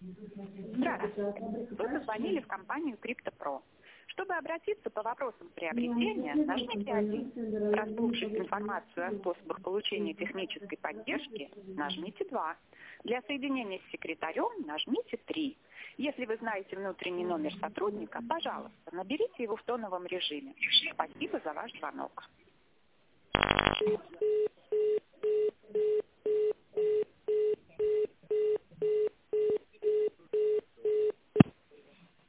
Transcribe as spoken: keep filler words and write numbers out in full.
Здравствуйте. Вы позвонили в компанию CryptoPro. Чтобы обратиться по вопросам приобретения, нажмите один. Раз получить информацию о способах получения технической поддержки, нажмите два. Для соединения с секретарем нажмите три. Если вы знаете внутренний номер сотрудника, пожалуйста, наберите его в тоновом режиме. Спасибо за ваш звонок.